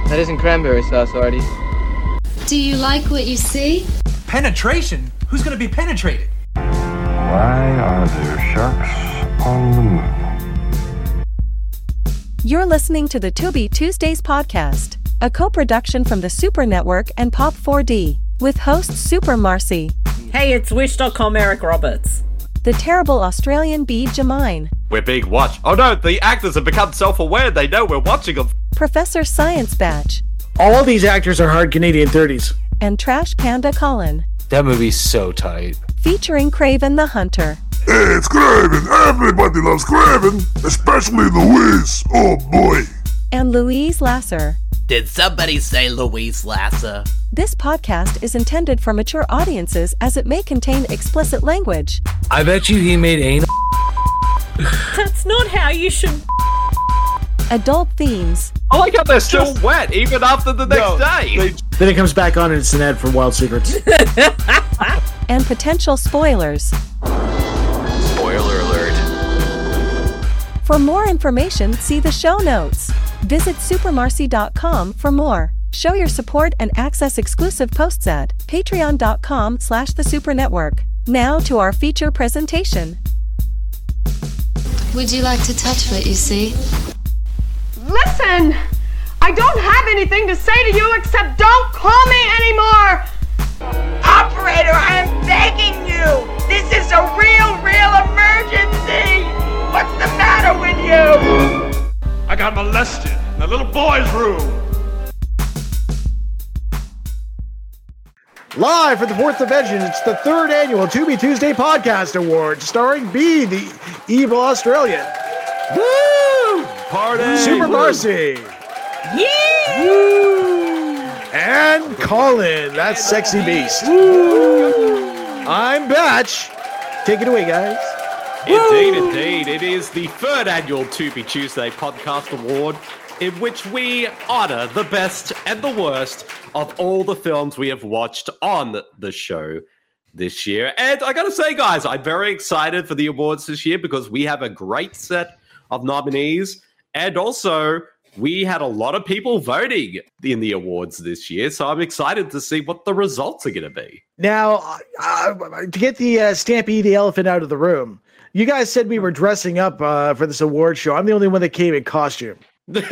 That isn't cranberry sauce, Artie. Do you like what you see? Penetration? Who's gonna be penetrated? Why are there sharks on the moon? You're listening to the Tubi Tuesdays podcast, a co-production from the Super Network and Pop4D, with host Super Marcy. Hey, it's Wish.com Eric Roberts. The terrible Australian Bee Jamine. We're being watched. Oh no, the actors have become self-aware. They know we're watching them. Professor Science Batch. All these actors are hard Canadian 30s. And Trash Panda Colin. That movie's so tight. Featuring Craven the Hunter. Hey, it's Craven. Everybody loves Craven, especially Louise. Oh boy. And Louise Lasser. Did somebody say Louise Lasser? This podcast is intended for mature audiences as it may contain explicit language. I bet you he made anal. That's not how you should. Adult themes. I like how they're still wet even after the next day. Then it comes back on and it's an ad for Wild Secrets. And potential spoilers. Spoiler alert. For more information, see the show notes. Visit supermarcy.com for more. Show your support and access exclusive posts at patreon.com/thesupernetwork. Now to our feature presentation. Would you like to touch what you see? Listen! I don't have anything to say to you except don't call me anymore! Operator, I'm begging you! This is a real emergency! What's the matter with you? I got molested in a little boy's room. Live for the 4th of Vengeance, it's the 3rd annual Tubi Tuesday Podcast Award, starring B, the evil Australian. Woo! Party! Super Marcy. Yeah! Woo! And Colin, that sexy beast. Woo! I'm Batch. Take it away, guys. Indeed. It is the 3rd annual Tubi Tuesday Podcast Award, in which we honor the best and the worst of all the films we have watched on the show this year. And I gotta say, guys, I'm very excited for the awards this year because we have a great set of nominees. And also, we had a lot of people voting in the awards this year. So I'm excited to see what the results are going to be. Now, to get the Stampede the elephant out of the room, you guys said we were dressing up for this award show. I'm the only one that came in costume. That's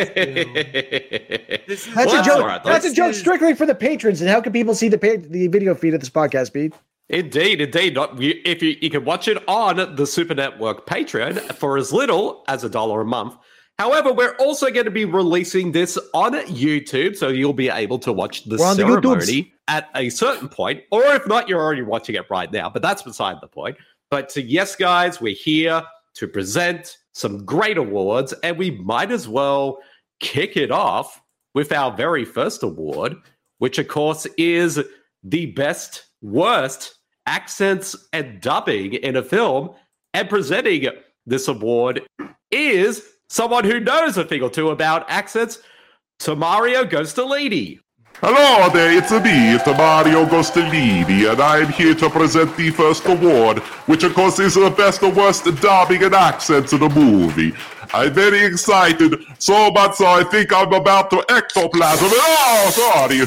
a joke. Right. That's a joke strictly for the patrons. And how can people see the video feed of this podcast, Pete? Indeed. If you can watch it on the Super Network Patreon for as little as $1 a month. However, we're also going to be releasing this on YouTube, so you'll be able to watch the ceremony at a certain point, or if not, you're already watching it right now. But that's beside the point. But yes, guys, we're here to present some great awards, and we might as well kick it off with our very first award, which, of course, is the best, worst accents and dubbing in a film. And presenting this award is someone who knows a thing or two about accents, Mario Gostolini. Hello there, it's me, it's Mario Gostolini, and I'm here to present the first award, which of course is the best and worst dubbing and accents in the movie. I'm very excited, so much so I think I'm about to ectoplasm. Oh, sorry.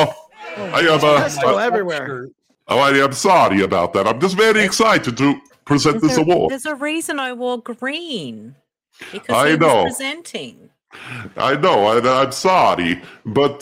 I am everywhere. I am sorry about that. I'm just very excited to present this award. There's a reason I wore green. Because I he know. was presenting. I know, I'm sorry, but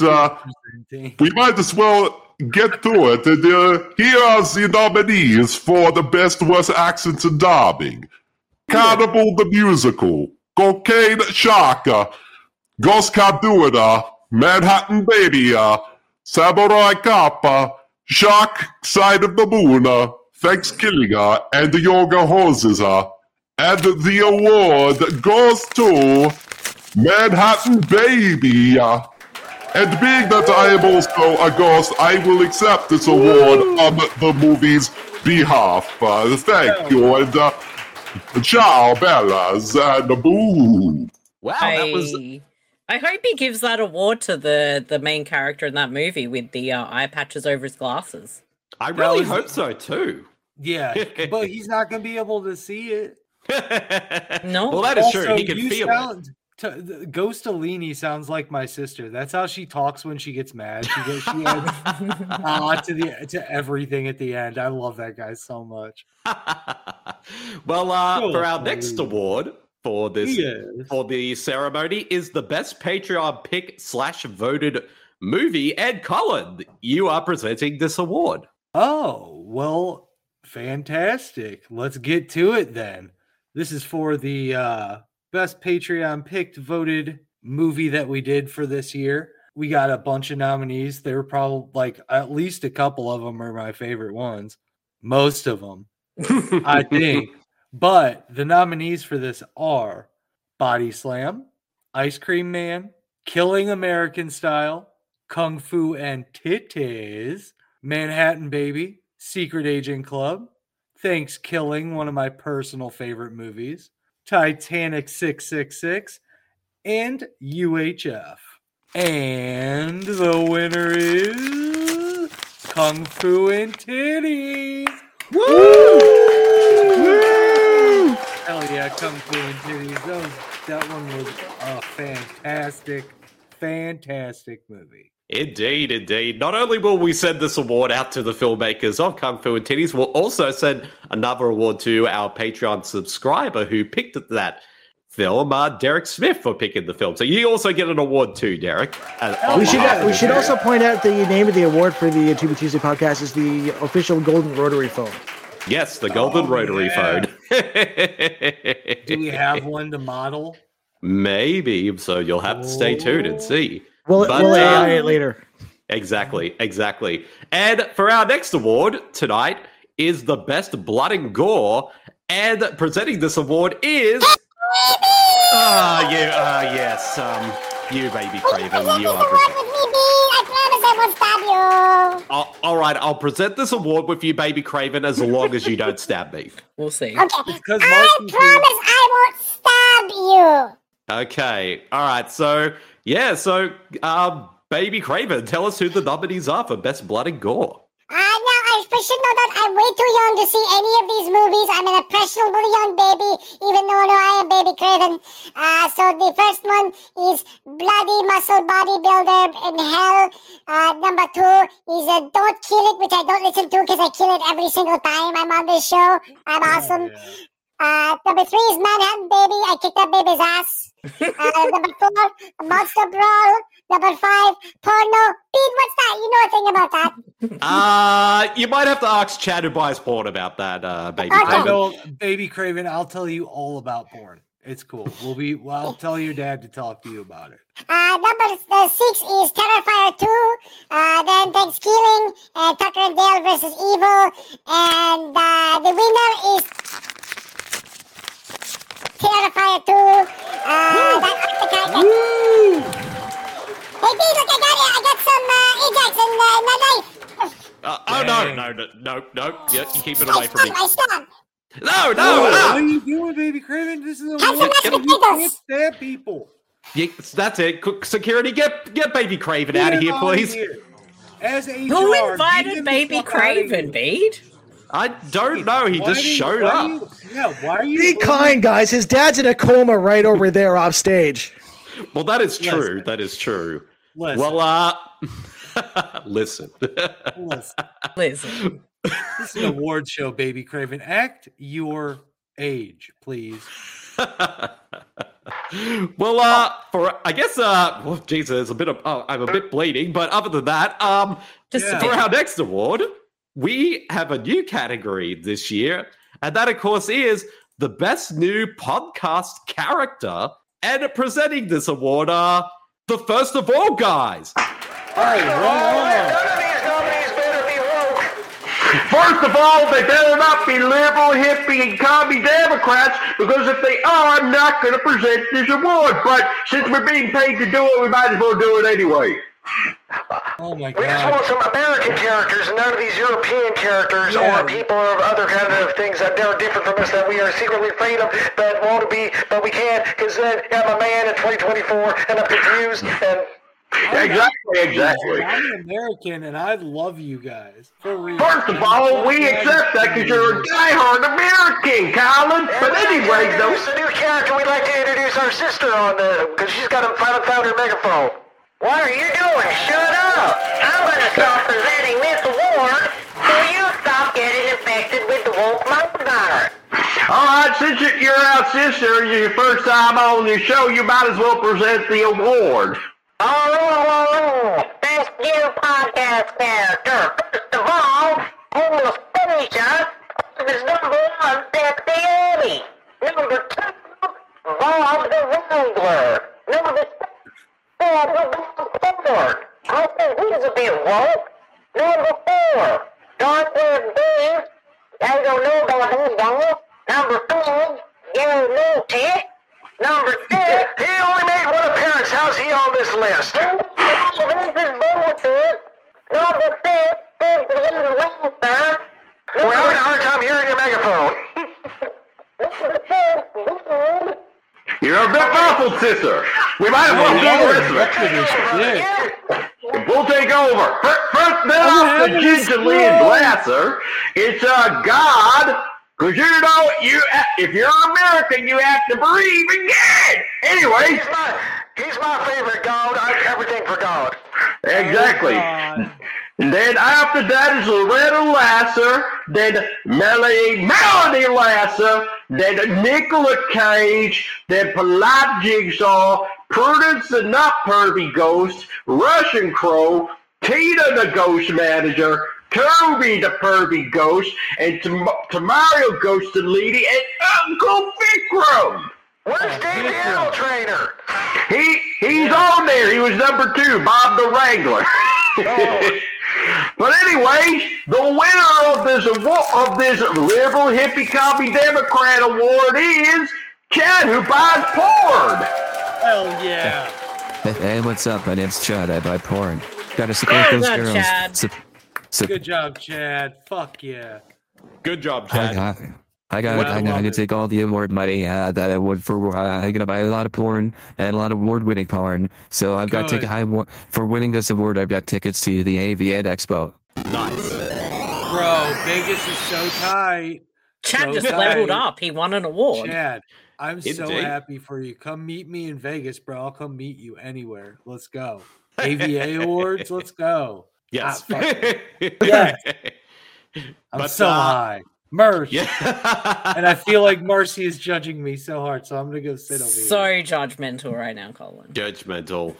we might as well get to it. And here are the nominees for the best worst accents and dubbing. Cannibal the Musical, Cocaine Shaka, Ghost Kaduda, Manhattan Baby, Samurai Kappa, Shark Side of the Moon, Thanksgiving, and Yoga Hoses. And the award goes to Manhattan Baby. And being that I am also a ghost, I will accept this award on the movie's behalf. Thank you, and ciao, Bellas, and boo. Wow, that was... I hope he gives that award to the main character in that movie with the eye patches over his glasses. I really hope so, too. Yeah, but he's not going to be able to see it. No. Well, that is true. He can feel it. Ghostolini sounds like my sister. That's how she talks when she gets mad. She adds to everything at the end. I love that guy so much. Well, for our next award for this for the ceremony is the best Patreon pick / voted movie. And Colin, you are presenting this award. Oh, well, fantastic. Let's get to it then. This is for the best Patreon picked voted movie that we did for this year. We got a bunch of nominees. There were probably like at least a couple of them are my favorite ones. Most of them, I think. But the nominees for this are Body Slam, Ice Cream Man, Killing American Style, Kung Fu and Titties, Manhattan Baby, Secret Agent Club, Thanksgiving, one of my personal favorite movies, Titanic 666, and UHF. And the winner is Kung Fu and Titties. Woo! Woo! Hell yeah, Kung Fu and Titties. That one was a fantastic movie. Indeed. Not only will we send this award out to the filmmakers of Kung Fu and Titties, we'll also send another award to our Patreon subscriber who picked that film, Derek Smith, for picking the film. So you also get an award too, Derek. We should also point out the name of the award for the To Be Tuesday podcast is the official Golden Rotary phone. Yes, the Golden Rotary phone. Do we have one to model? Maybe. So you'll have to stay tuned and see. We'll AI it later. Exactly. And for our next award tonight is the best blood and gore. And presenting this award is... you, Baby Craven. You are all right, I'll present this award with you, Baby Craven, as long as you don't stab me. We'll see. Okay, I promise I won't stab you. Okay, all right, so Baby Craven, tell us who the nominees are for Best Blood and Gore. I should know that I'm way too young to see any of these movies. I'm an impressionable young baby, even though I am Baby Craven. So the first one is Bloody Muscle Bodybuilder in Hell. Number 2 is Don't Kill It, which I don't listen to because I kill it every single time I'm on this show. I'm awesome. Number 3 is Manhattan Baby. I kicked that baby's ass. Number 4, Monster Brawl. Number 5, Porno. Pete, what's that? You know a thing about that. You might have to ask Chad who buys porn about that, Baby Craven. I know, Baby Craven, I'll tell you all about porn. It's cool. I'll tell your dad to talk to you about it. Number 6 is Terrifier 2. Then Thanksgiving, Tucker and Dale versus Evil. And the winner is Terrifier 2. Hey, B, look, I got some Ajax in my knife. No. Yeah, you keep it away from me. I stop. No. What are you doing, Baby Craven? This is a war. You can't stab people. Yeah, that's it. Security, get Baby Craven out of here, please. As HR, who invited Baby Craven, Bede? I don't know. He just showed up. Why are you? Be kind, guys. His dad's in a coma right over there off stage. Well, that is true. That is true. Listen. Well, listen. Listen. This is an award show, Baby Craven. Act your age, please. Well, for I guess, Jesus, a bit of I'm a bit bleeding, but other than that, for our next award, we have a new category this year, and that, of course, is the best new podcast character. And presenting this award are the first of all guys. First of all, they better not be liberal, hippie, and commie Democrats, because if they are, I'm not going to present this award. But since we're being paid to do it, we might as well do it anyway. Oh my God. We just want some American characters, and none of these European characters or people of other kind of things that they're different from us that we are secretly afraid of, but want to be, but we can't, because then I'm a man in 2024, and I'm confused, and Exactly. I'm an American, and I love you guys. For real. First of all, we accept that because you're a diehard American, Colin. But anyway, though. It's a new character we'd like to introduce our sister on because she's got a found her megaphone. What are you doing? Shut up! I'm going to stop presenting this award so you stop getting infected with the woke monster. All right, since you're our sister, your first time on the show, you might as well present the award. Oh, best new podcast character. First of all, Anastasia is number 1, Sexy Abby. Number 2, Bob the Wrangler. Number 3, Ford. I think he's a bit woke. Number 4, Dark-Haired Dave. I don't know about him, though. Number 5, Gary Milty. Number 6, he only made one appearance. How's he on this list? Number 6, we're having a hard time hearing your megaphone. You're a bit muffled, sister. We might as well do the rest of it. We'll take over. First, then off the Gingerly Glasser, it's a God. Because if you're American, you have to believe in God. Anyway, he's my favorite God. I do everything for God. Exactly. And then after that is Loretta Lasser, then Melody Lasser, then Nicolas Cage, then Polite Jigsaw, Prudence the Not Pervy Ghost, Russian Crow, Tina the Ghost Manager, Toby the Pervy Ghost, and Tamario Ghost the Lady, and Uncle Vikram. Where's Dave the Arrow Trainer? He's on there. He was number 2, Bob the Wrangler. But anyway, the winner of this liberal hippie commie Democrat award is Chad, who buys porn. Hell yeah! Hey, what's up? My name's Chad. I buy porn. Gotta support those girls. Chad. Good job, Chad. Fuck yeah. Good job, Chad. I gotta take all the award money that I would for. I'm gonna buy a lot of porn and a lot of award-winning porn. So I've got for winning this award. I've got tickets to the AVN Expo. Nice, bro. Vegas is so tight. Chad just leveled up. He won an award. Chad, I'm so happy for you. Come meet me in Vegas, bro. I'll come meet you anywhere. Let's go. AVA awards. Let's go. Yes. Yes. I'm so high. Merch. Yeah. And I feel like Marcy is judging me so hard, so I'm going to go sit over here. So judgmental right now, Colin. Judgmental.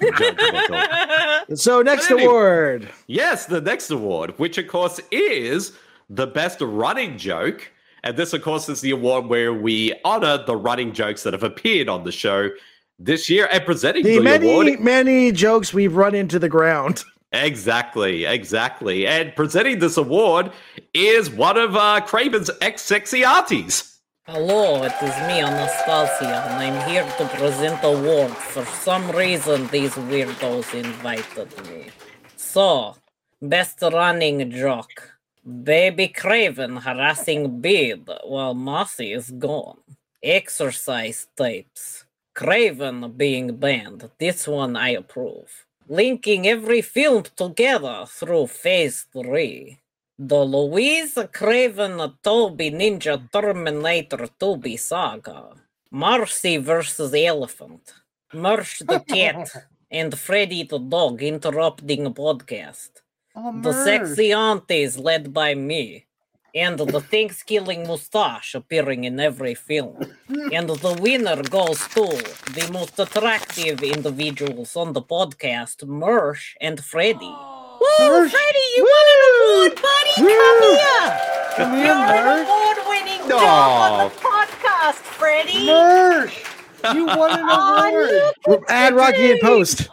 So next award. Yes, the next award, which of course is the best running joke. And this, of course, is the award where we honor the running jokes that have appeared on the show this year, and presenting the award. Many jokes we've run into the ground. Exactly. And presenting this award is one of Craven's ex-sexy aunties. Hello, it is me, Anastasia, and I'm here to present the award. For some reason, these weirdos invited me. So, best running joke. Baby Craven harassing Bede while Mossy is gone. Exercise tapes. Craven being banned. This one I approve. Linking every film together through Phase 3. The Louise Craven Toby Ninja Terminator Toby saga. Marcy vs. Elephant. Merch the cat and Freddy the dog interrupting a podcast. The sexy aunties led by me. And the Thanksgiving mustache appearing in every film. And the winner goes to the most attractive individuals on the podcast, Mersh and Freddy. Woo, Freddy, you won an award, buddy! Come here! You're an award-winning job on the podcast, Freddy! Mersh! You won an award! We'll add Rocky in post.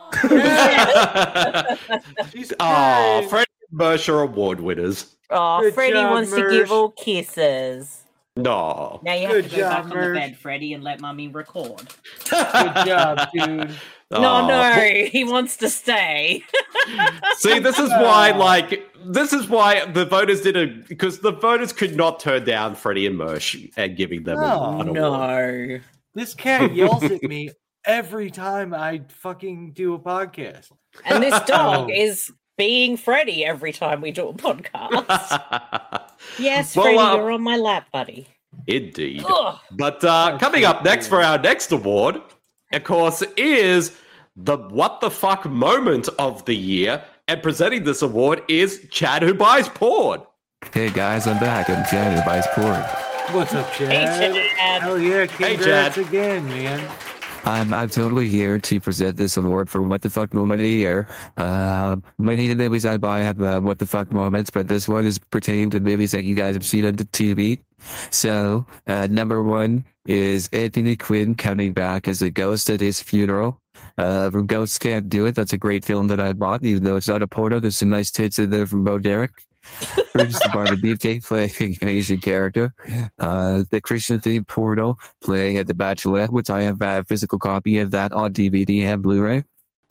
Freddy and Mersh are award winners. Oh, Good Freddy job, wants to Mersh. give all kisses. No. Now you have Good to go job, back on the Mersh. bed, Freddy, and let Mummy record. Good job, dude. No, he wants to stay. See, this is why the voters didn't, because the voters could not turn down Freddie and Mersh and giving them an award. No. This cat yells at me every time I fucking do a podcast. And this dog is being Freddy every time we do a podcast. Yes, Well, Freddy, you're on my lap, buddy. Indeed. Ugh. But coming up next for our next award, of course, is the What the Fuck moment of the year. And presenting this award is Chad Who Buys Porn. Hey guys, I'm back. I'm Chad Who Buys Porn. What's up, Chad? Hey, Chad. Hell yeah, Hey, congrats Chad. again, man. I'm totally here to present this award for What the Fuck Moment of the Year. Many of the movies I buy have What the Fuck moments, but this one is pertaining to movies that you guys have seen on the TV. So, number one is Anthony Quinn coming back as a ghost at his funeral. From Ghosts Can't Do It, that's a great film that I bought, even though it's not a porno. There's some nice tits in there from Bo Derek. Bruce the Barber Beefcake playing an Asian character. The Christian themed porno playing at The Bachelorette, which I have a physical copy of that on DVD and Blu-ray.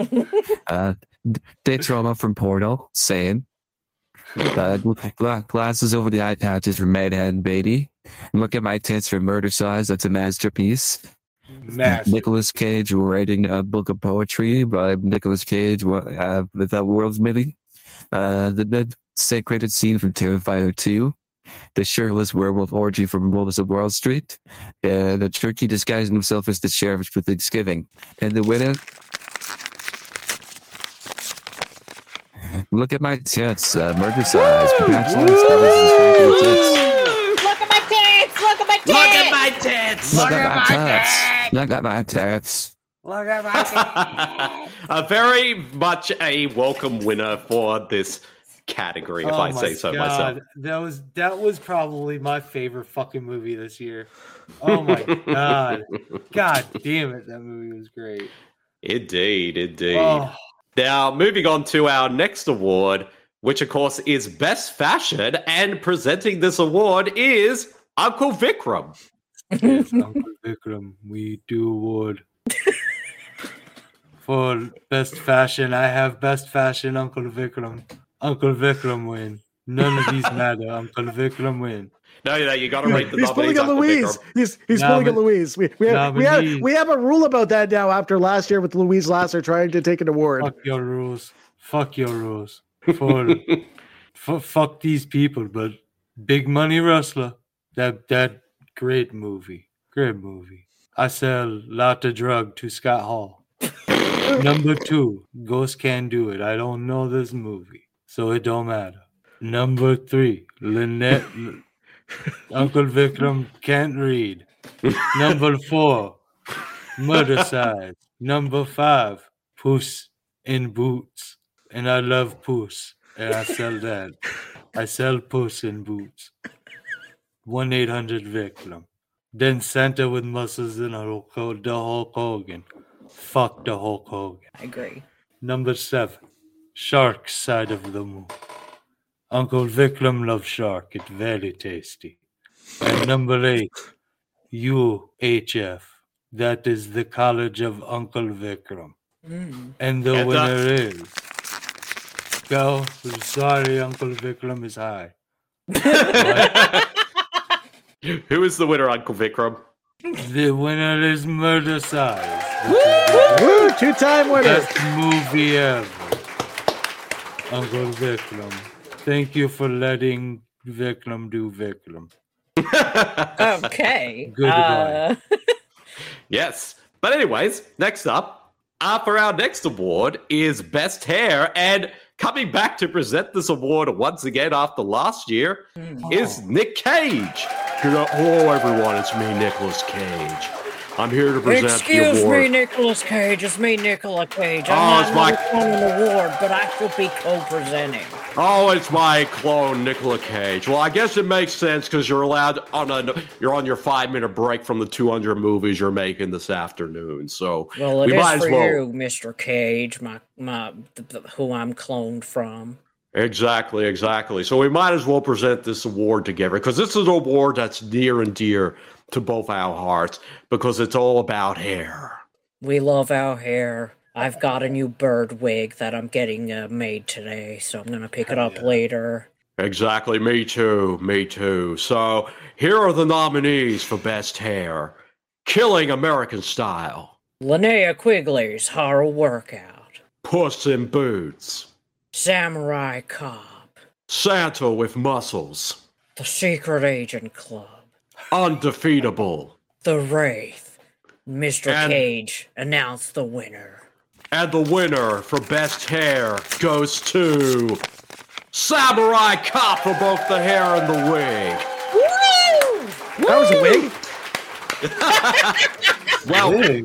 Dick Trauma from Porno, saying. Glasses over the eye patches from Manhattan Baby. Look at my tits from Murder Size, that's a masterpiece. Nicolas Cage writing a book of poetry by Nicolas Cage with that world's movie. The sacred scene from Terrifier 2, the shirtless werewolf orgy from Wolves of Wall Street, the turkey disguising himself as the sheriff for Thanksgiving, and the winner. Look at my tits, Murder Size. Congratulations, Look at my tits! Look at my tits! Look at my tits! Look at my tits! Look at my tits! Look at my A very much a welcome winner for this category, if I say so myself. That was probably my favorite fucking movie this year. Oh my god. God damn it, that movie was great. Indeed. Oh. Now, moving on to our next award, which of course is Best Fashion, and presenting this award is Uncle Vikram. Yes, Uncle Vikram, we do award. For Best Fashion, I have Best Fashion, Uncle Vikram. Uncle Vikram win. None of these matter. Uncle Vikram win. No, you got to rate the He's pulling a Louise. He's pulling a Louise. We have a rule about that now after last year with Louise Lasser trying to take an award. Fuck your rules. Fuck these people, but Big Money Rustler. That great movie. Great movie. I sell lot of drug to Scott Hall. Number 2, Ghost Can't Do It. I don't know this movie, so it don't matter. Number 3, Lynette. Uncle Vikram can't read. Number 4, Murder Size. Number 5, Puss in Boots. And I love Puss, and I sell that. I sell Puss in Boots. 1-800-VIKRAM. Then Santa with muscles and the Hulk Hogan. Fuck the Hulk Hogan. I agree. Number 7, Shark Side of the Moon. Uncle Vikram loves shark. It's very tasty. And number 8, UHF. That is the College of Uncle Vikram. And the winner is... Go. Sorry, Uncle Vikram is high. Who is the winner, Uncle Vikram? The winner is Murder Size. Woo! 2-time winner. Best movie ever. Uncle Vikram. Thank you for letting Vikram do Vikram. Okay. Goodbye. Yes. But anyways, next up, for our next award is Best Hair. And coming back to present this award once again after last year is Nick Cage. Hello, everyone. It's me, Nicolas Cage. I'm here to present the award. Excuse me, Nicolas Cage. It's me, Nicolas Cage. I'm not winning an award, but I should be co-presenting. Oh, it's my clone, Nicolas Cage. Well, I guess it makes sense because you're allowed you're on your 5-minute break from the 200 movies you're making this afternoon. So Well, it we might is as for well. you, Mr. Cage, who I'm cloned from. Exactly. So we might as well present this award together because this is an award that's near and dear to both our hearts because it's all about hair. We love our hair. I've got a new bird wig that I'm getting made today, so I'm going to pick it up later. Exactly. Me too. So here are the nominees for Best Hair. Killing American Style. Linnea Quigley's Horror Workout. Puss in Boots. Samurai Cop. Santa with Muscles. The Secret Agent Club. Undefeatable. The Wraith. Mr. Cage announced the winner. And the winner for best hair goes to Samurai Cop for both the hair and the wig. Woo! That was a wig. Well,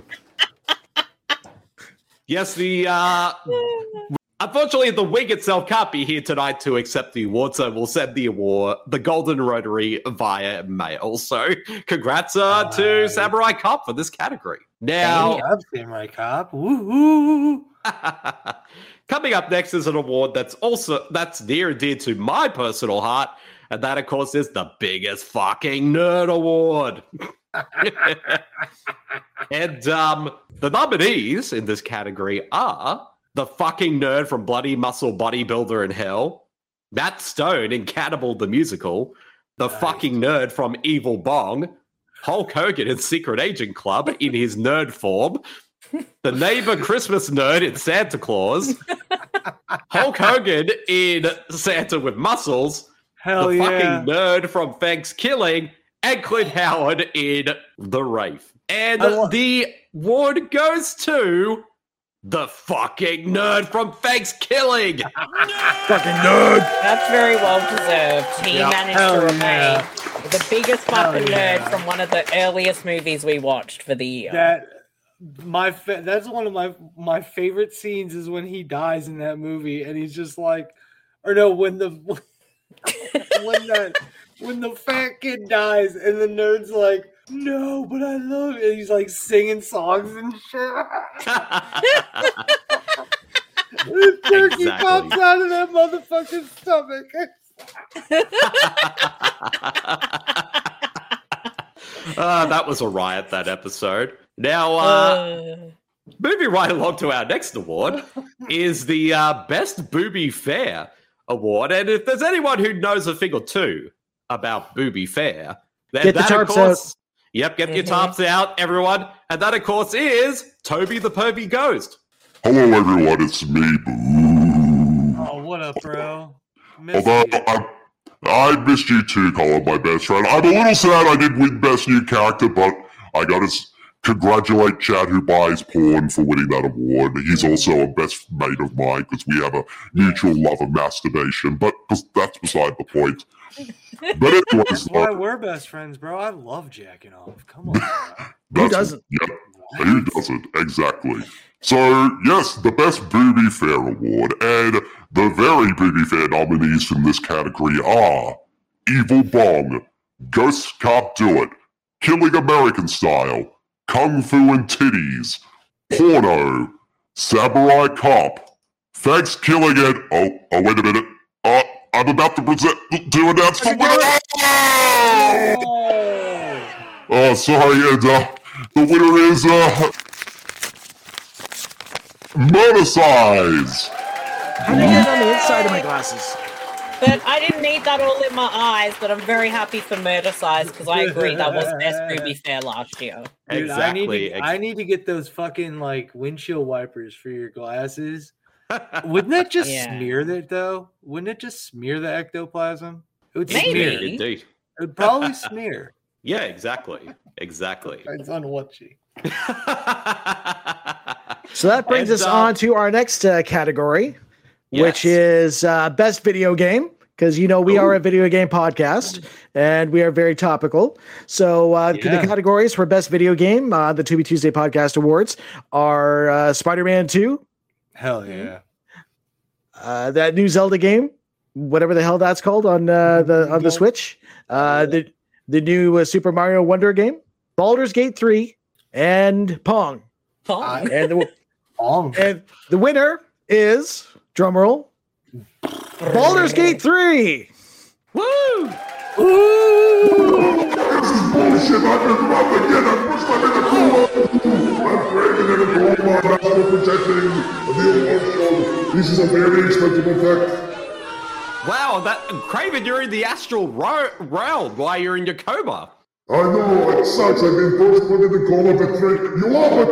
yes, unfortunately, the wig itself can't be here tonight to accept the award, so we'll send the award, the Golden Rotary, via mail. So, congrats to Samurai Cop for this category. Now, Samurai Cop. Woohoo! Coming up next is an award that's near and dear to my personal heart, and that, of course, is the Biggest Fucking Nerd Award. And the nominees in this category are the fucking nerd from Bloody Muscle Bodybuilder in Hell, Matt Stone in Cannibal the Musical, the fucking nerd from Evil Bong, Hulk Hogan in Secret Agent Club in his nerd form, the neighbor Christmas nerd in Santa Claus, Hulk Hogan in Santa with Muscles, the fucking nerd from Thanksgiving, and Clint Howard in The Wraith. And the award goes to the fucking nerd from Thanksgiving. Fucking nerd. That's very well deserved. He managed to remain the biggest fucking nerd from one of the earliest movies we watched for the year. That's one of my favorite scenes is when he dies in that movie, and he's just like, or no, when the when the fat kid dies, and the nerd's like, no, but I love it. And he's like singing songs and shit. The turkey pops out of that motherfucking stomach. That was a riot, that episode. Now, moving right along to our next award is the Best Booby Fair Award. And if there's anyone who knows a thing or two about Booby Fair, then get the tarps, of course, out. Yep, get your tarps out, everyone. And that, of course, is Toby the Pervy Ghost. Hello, everyone. It's me, Boo. Oh, what up, bro? I missed you too, Colin, my best friend. I'm a little sad I didn't win Best New Character, but I gotta congratulate Chad who buys porn for winning that award. He's also a best mate of mine because we have a mutual love of masturbation, but that's beside the point. But anyways, that's why we're best friends, bro. I love jacking off. Come on. Who doesn't? Yeah, who doesn't? Exactly. So, yes, the Best Booby Fair Award, and the very Booby Fair nominees from this category are Evil Bong, Ghost Can't Do It, Killing American Style, Kung Fu and Titties, Porno, Samurai Cop, Thanksgiving and... Oh, wait a minute. I'm about to announce the winner! Oh, sorry, and the winner is... Motorsize! How did I get on the inside of my glasses? But I didn't need that all in my eyes, but I'm very happy for Murder Size because I agree that was Best Booby Fair last year. Dude, Exactly. I need to get those fucking like windshield wipers for your glasses. Wouldn't that just smear that though? Wouldn't it just smear the ectoplasm? It would Maybe. smear. Indeed. It would probably smear. Yeah, exactly. Exactly. Depends on what you. So that brings us on to our next category, which is Best Video Game, because, you know, we are a video game podcast, and we are very topical. So the categories for Best Video Game, the To Be Tuesday Podcast Awards, are Spider-Man 2. Hell yeah. That new Zelda game, whatever the hell that's called on the Switch. The new Super Mario Wonder game, Baldur's Gate 3, and Pong. Pong. And the winner is, drumroll, Baldur's Gate 3. Woo! This is bullshit. I've been robbed again. I pushed them in the pool. I'm craving in a pool. I'm not protecting the award show. This is a very expensive effect. Wow, Craven, you're in the astral realm while you're in your coma. I know, it sucks. I've been first put in the coma, betrayed. You all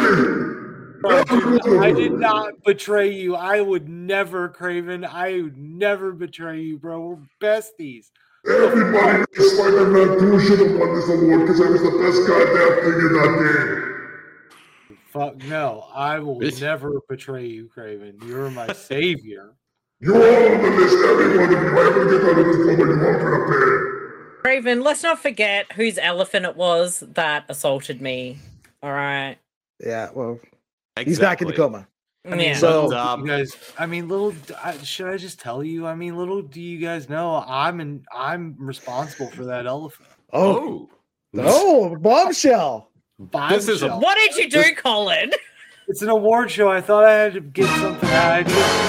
betrayed me! I did not betray you. I would never, Craven. I would never betray you, bro. We're besties. Everybody knows Spider-Man 2 should have won this award because I was the best goddamn thing in that game. Fuck no. I will never betray you, Craven. You're my savior. You're all on the list, every one of you. I ever get out of this coma, you all gonna pay. Craven, let's not forget whose elephant it was that assaulted me. All right. Yeah, well, he's back in the coma. I mean, so you guys, I mean, should I just tell you? I mean, little do you guys know, I'm responsible for that elephant. Oh, bombshell. This is what did you do, Colin? It's an award show. I thought I had to get something out.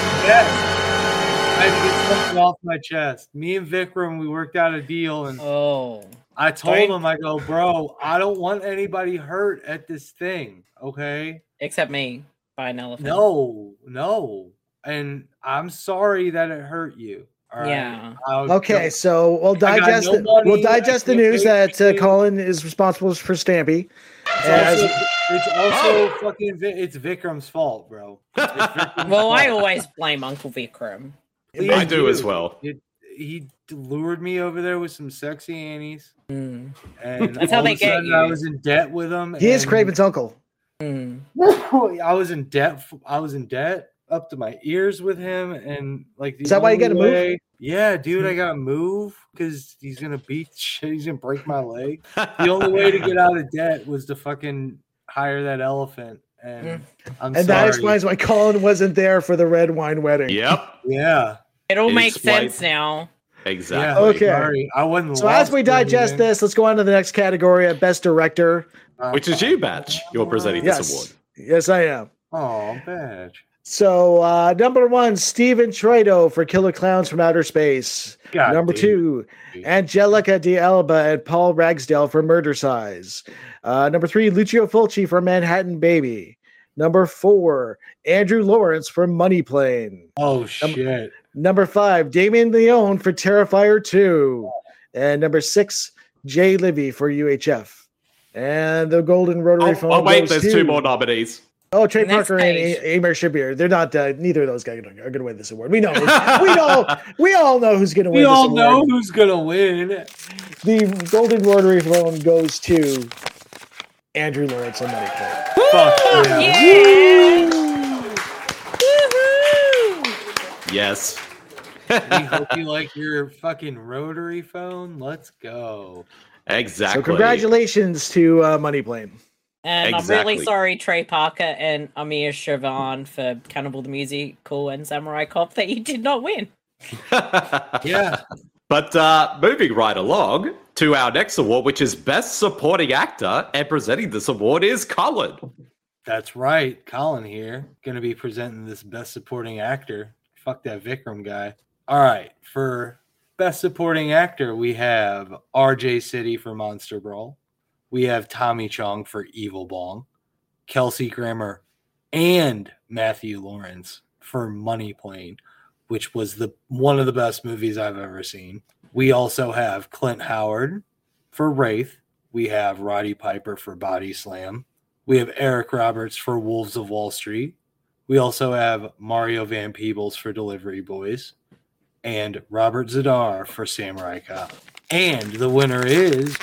I had to get something off my chest. Me and Vikram, we worked out a deal, and I told him, I go, bro, I don't want anybody hurt at this thing, okay? Except me, by an elephant. No, and I'm sorry that it hurt you. All right? Yeah. Okay, so we'll digest the news that Colin is responsible for Stampy. It's also fucking it's Vikram's fault, bro. Well, I always blame Uncle Vikram. I do as well. He lured me over there with some sexy Annies, and that's how they get you. I was in debt with him. He is Craven's uncle. I was in debt. I was in debt up to my ears with him, and like, is that why you got to move? Yeah, dude, I gotta move because he's gonna beat shit. He's gonna break my leg. The only way to get out of debt was to fucking hire that elephant. And that explains why Colin wasn't there for the red wine wedding. Yep. Yeah. It all makes sense now. Exactly. Yeah, okay. Sorry. I wasn't. So as we digest this, let's go on to the next category of Best Director. Which is you, Batch. You're presenting this award. Yes, I am. Oh, Batch. So number 1, Steven Troido for Killer Clowns from Outer Space. Number 2, Angelica D'Alba and Paul Ragsdale for Murder Size. Number 3, Lucio Fulci for Manhattan Baby. Number 4, Andrew Lawrence for Money Plane. Oh, shit. Number 5, Damien Leone for Terrifier 2. And number 6, Jay Livy for UHF. And the Golden Rotary Phone. Oh, wait, there's 2 more nominees. Oh, Trey Parker and Amir Shabir. They're not. Neither of those guys are going to win this award. We know. we all know who's going to win. We all this know award. who's going to win. The Golden Rotary Phone goes to Andrew Lawrence on Money Plane. Fuck yeah! Yes. We hope you like your fucking rotary phone. Let's go. Exactly. So congratulations to Money Plane. And I'm really sorry, Trey Parker and Amir Sivan, for Cannibal the Musical and Samurai Cop, that you did not win. Yeah. But moving right along to our next award, which is Best Supporting Actor, and presenting this award is Colin. That's right. Colin here. Going to be presenting this Best Supporting Actor. Fuck that Vikram guy. All right. For Best Supporting Actor, we have RJ City for Monster Brawl. We have Tommy Chong for Evil Bong, Kelsey Grammer, and Matthew Lawrence for Money Plane, which was one of the best movies I've ever seen. We also have Clint Howard for Wraith. We have Roddy Piper for Body Slam. We have Eric Roberts for Wolves of Wall Street. We also have Mario Van Peebles for Delivery Boys, and Robert Zadar for Samurai Cop. And the winner is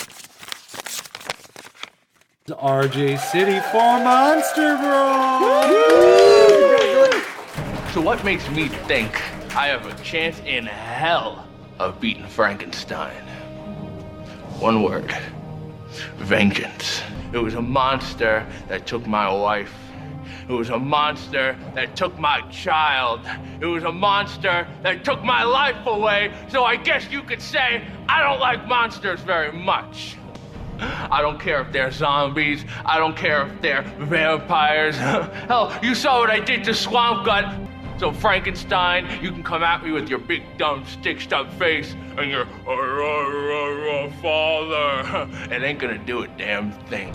RJ City for Monster Brawl. So what makes me think I have a chance in hell of beating Frankenstein? One word: vengeance. It was a monster that took my wife. It was a monster that took my child. It was a monster that took my life away. So I guess you could say I don't like monsters very much. I don't care if they're zombies. I don't care if they're vampires. Hell, you saw what I did to Swamp Gut. So Frankenstein, you can come at me with your big, dumb, stick-stuck face and your father. It ain't gonna do a damn thing.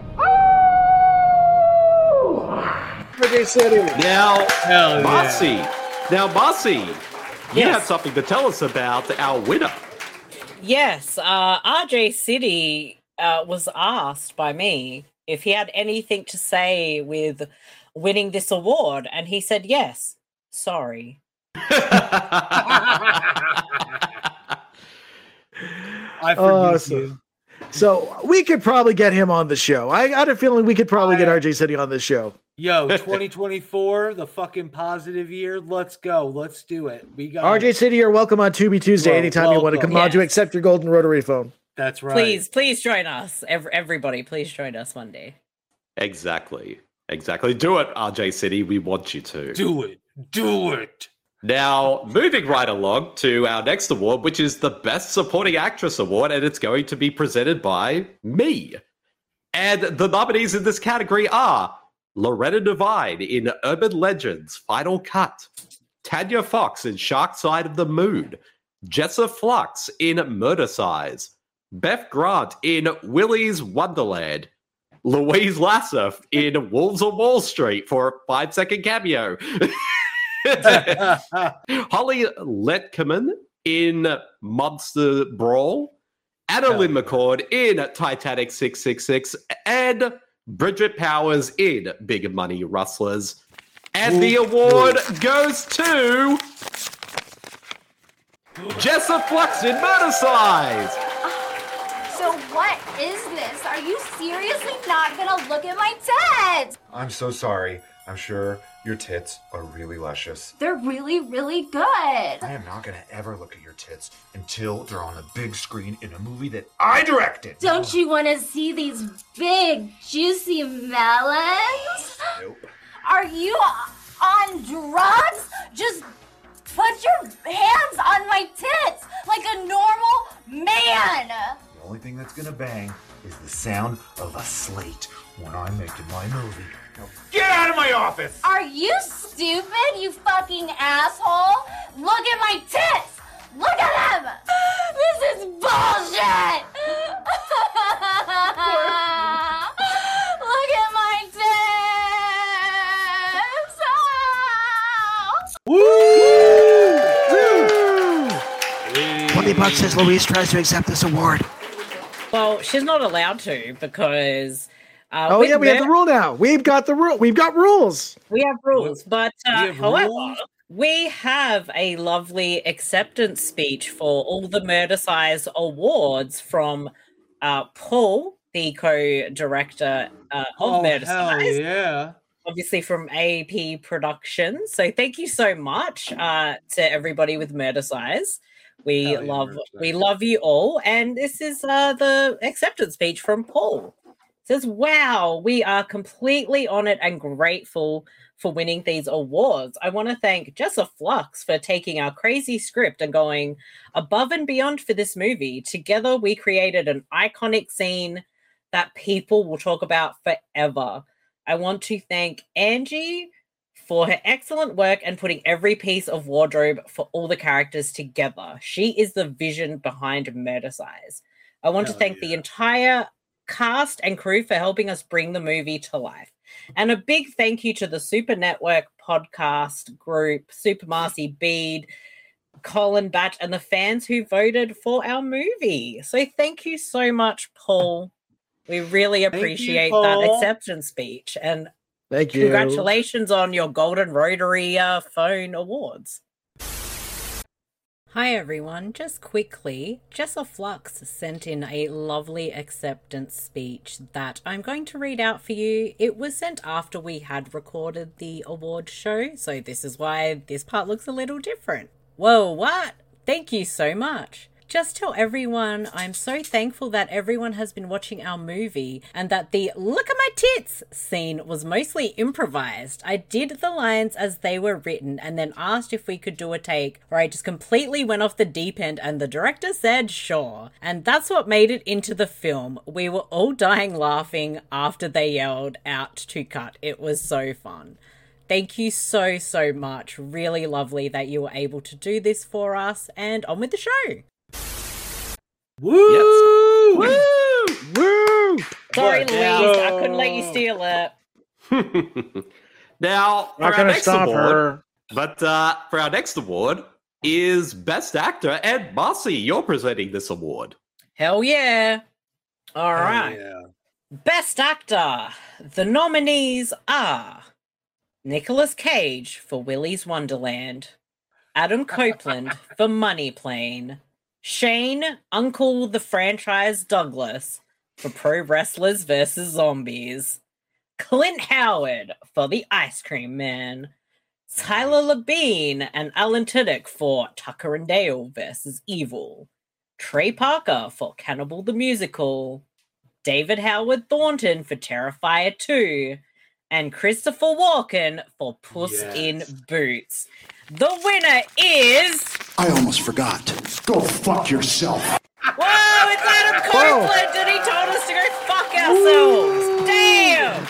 Now, Hell Marcy. yeah. Now, Marcy, you Yes. have something to tell us about our winner. Yes, RJ City was asked by me if he had anything to say with winning this award, and he said yes. Sorry. I forgive you. So we could probably get him on the show. I got a feeling we could probably get RJ City on this show. Yo, 2024, the fucking positive year. Let's go. Let's do it. We got RJ City, you're welcome on Tubi Tuesday anytime you want to come on to accept your golden rotary phone. That's right. Please join us. Everybody, please join us one day. Exactly. Do it, RJ City. We want you to. Do it. Now, moving right along to our next award, which is the Best Supporting Actress Award, and it's going to be presented by me. And the nominees in this category are Loretta Devine in Urban Legends Final Cut, Tanya Fox in Shark Side of the Moon, Jessa Flux in Murder Size, Beth Grant in Willy's Wonderland, Louise Lasser in Wolves of Wall Street for a 5-second cameo, Holly Letkerman in Monster Brawl, Anna Lynn McCord in Titanic 666, and Bridget Powers in Big Money Rustlers. And the award goes to Jessa Flux in Murder Size. So what is this? Are you seriously not gonna look at my tits? I'm so sorry. I'm sure your tits are really luscious. They're really, really good. I am not gonna ever look at your tits until they're on a big screen in a movie that I directed. Don't you want to see these big, juicy melons? Nope. Are you on drugs? Just put your hands on my tits like a normal man. The only thing that's gonna bang is the sound of a slate when I'm making my movie. Now get out of my office! Are you stupid, you fucking asshole? Look at my tits! Look at them! This is bullshit! Look at my tits! Woo! $20 as Louise tries to accept this award. Well, she's not allowed to because... we have the rule now. We've got the rule. We've got rules. We have rules, but however, we have a lovely acceptance speech for all the Murder Size awards from Paul, the co-director of Murder Size. Yeah. Obviously from AP Productions. So thank you so much to everybody with Murder Size. We love you all, and this is the acceptance speech from Paul. Says, wow, we are completely honored and grateful for winning these awards. I want to thank Jessa Flux for taking our crazy script and going above and beyond for this movie. Together, we created an iconic scene that people will talk about forever. I want to thank Angie for her excellent work and putting every piece of wardrobe for all the characters together. She is the vision behind Murder Size. I want to thank the entire cast and crew for helping us bring the movie to life. And a big thank you to the Super Network podcast group, Super Marcy Bede, Colin Batch, and the fans who voted for our movie. So thank you so much, Paul. We really appreciate that acceptance speech. And thank you. Congratulations on your Golden Rotary phone awards. Hi everyone, just quickly, Jessa Flux sent in a lovely acceptance speech that I'm going to read out for you. It was sent after we had recorded the award show, so this is why this part looks a little different. Whoa, what? Thank you so much. Just tell everyone I'm so thankful that everyone has been watching our movie and that the "look at my tits" scene was mostly improvised. I did the lines as they were written and then asked if we could do a take where I just completely went off the deep end and the director said sure. And that's what made it into the film. We were all dying laughing after they yelled out to cut. It was so fun. Thank you so much. Really lovely that you were able to do this for us, and on with the show. Woo! Yes. Woo! Woo! Sorry, Louise, I couldn't let you steal it. Now, for Not our gonna next stop award, her. but for our next award, is Best Actor, and Marcy, you're presenting this award. Hell yeah. All right. Yeah. Best Actor. The nominees are Nicolas Cage for Willy's Wonderland, Adam Copeland for Money Plane, Shane, Uncle the Franchise Douglas for Pro Wrestlers vs. Zombies, Clint Howard for The Ice Cream Man, Tyler Labine and Alan Tudyk for Tucker and Dale vs. Evil, Trey Parker for Cannibal the Musical, David Howard Thornton for Terrifier 2, and Christopher Walken for Puss in Boots. The winner is... I almost forgot. Go fuck yourself. Whoa, it's Adam Copeland, and he told us to go fuck ourselves. Damn!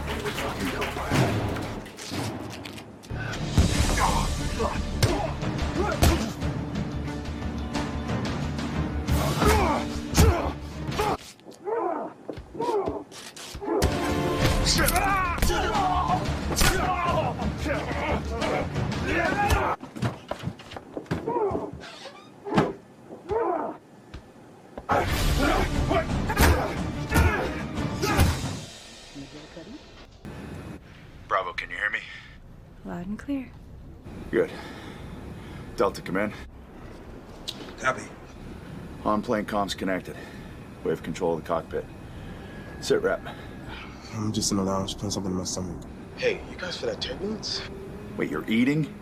Bravo, can you hear me? Loud and clear. Good. Delta, come in. Copy. On-plane comms connected. We have control of the cockpit. Sit rep. I'm just in the lounge, putting something in my stomach. Hey, you guys for that turbulence? Wait, you're eating?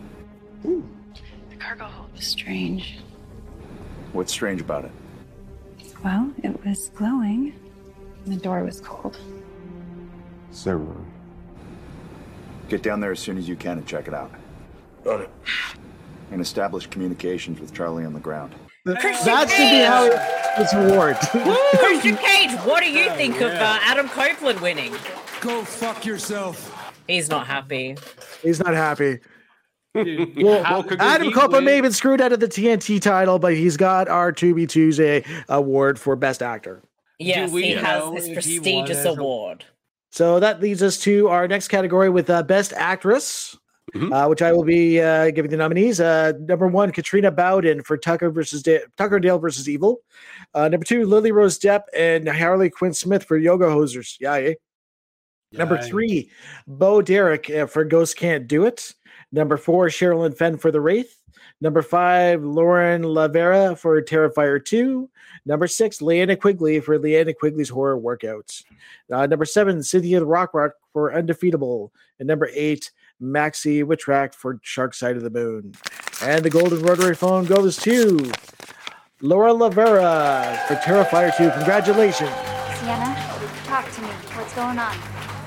The cargo hold was strange. What's strange about it? Well, it was glowing, and the door was cold. Server. Get down there as soon as you can and check it out. Got it. And establish communications with Charlie on the ground. That should be how it gets award. Christian Cage, what do you think of Adam Copeland winning? Go fuck yourself. He's not happy. He's not happy. Dude, Well, Adam Copeland may have been screwed out of the TNT title, but he's got our To Be Tuesday award for Best Actor. Yes, he has this prestigious award. So that leads us to our next category with Best Actress, which I will be giving the nominees. Number 1, Katrina Bowden for Tucker and Dale versus Evil. Number 2, Lily Rose Depp and Harley Quinn Smith for Yoga Hosers. Yeah. Number 3, Bo Derek for Ghost Can't Do It. Number 4, Sherilyn Fenn for The Wraith. Number 5, Lauren Lavera for Terrifier 2. Number 6, Leanna Quigley for Leanna Quigley's Horror Workouts. Number 7, Cynthia Rockrock for Undefeatable. And number 8, Maxie Whitrack for Shark Side of the Moon. And the Golden Rotary Phone goes to Laura Lavera for Terrifier 2. Congratulations. Sienna, talk to me. What's going on?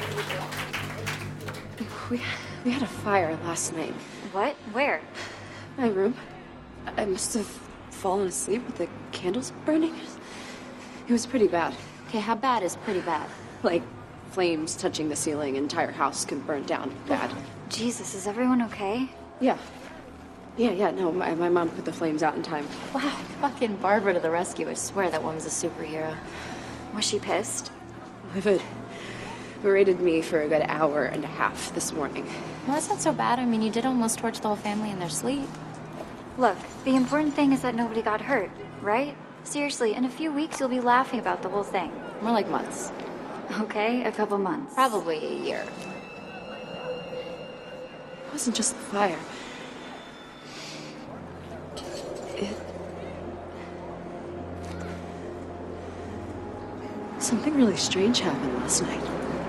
We had a fire last night. What? Where? My room. I must have fallen asleep with the candles burning. It was pretty bad. Okay, how bad is pretty bad? Like flames touching the ceiling, entire house can burn down. Bad. Jesus, is everyone okay? Yeah. No, my mom put the flames out in time. Wow, fucking Barbara to the rescue. I swear that woman's a superhero. Was she pissed? Livid. Berated me for a good hour and a half this morning. Well, that's not so bad. I mean, you did almost torch the whole family in their sleep. Look, the important thing is that nobody got hurt, right? Seriously, in a few weeks you'll be laughing about the whole thing. More like months. Okay, a couple months. Probably a year. It wasn't just the fire. Something really strange happened last night.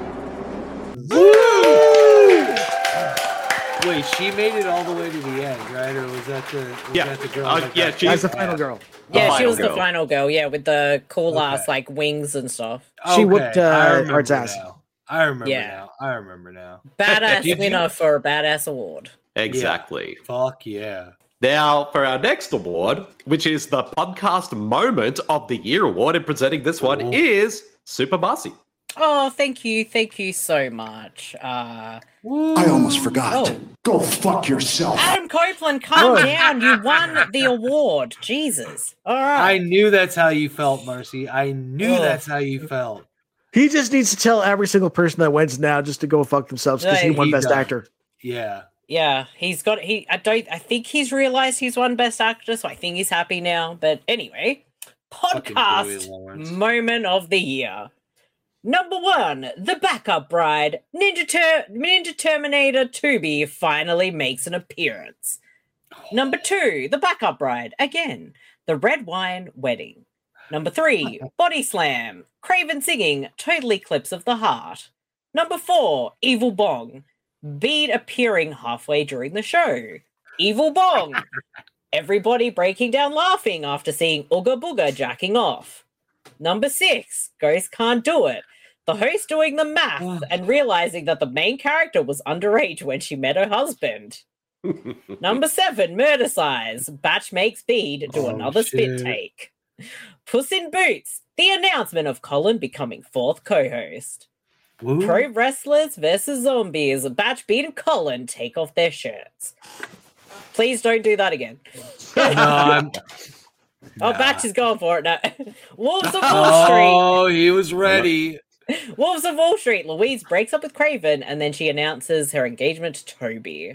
Wait, she made it all the way to the end, right? Or was that the girl? That's the final girl. Yeah, she was the final girl. Yeah, with the cool ass like wings and stuff. She whipped Art's ass. I remember now. Badass winner for a badass award. Exactly. Yeah. Fuck yeah. Now, for our next award, which is the Podcast Moment of the Year award, and presenting this one is Super Marcy. Oh, thank you so much. I almost forgot. Go fuck yourself. Adam Copeland, calm down. You won the award. Jesus. All right. I knew that's how you felt, Marcy. I knew that's how you felt. He just needs to tell every single person that wins now just to go fuck themselves because he won Best Actor. Yeah. Yeah, I think he's realized he's won Best Actor, so I think he's happy now. But anyway, podcast moment of the year. Number 1, The Backup Bride. Ninja Terminator 2B finally makes an appearance. Number 2, The Backup Bride. Again, The Red Wine Wedding. Number 3, Body Slam. Craven singing Total Eclipse of the Heart. Number 4, Evil Bong. Bede appearing halfway during the show. Evil Bong. Everybody breaking down laughing after seeing Ooga Booga jacking off. Number 6, Ghost Can't Do It. The host doing the math and realizing that the main character was underage when she met her husband. Number 7, Murder Size. Batch makes Bede do another spit take. Puss in Boots. The announcement of Colin becoming 4th co-host. Pro Wrestlers versus Zombies. Batch, Bede, and Colin take off their shirts. Please don't do that again. Batch is going for it now. Wolves of Wall Street. Oh, he was ready. Wolves of Wall Street. Louise breaks up with Craven, and then she announces her engagement to Toby.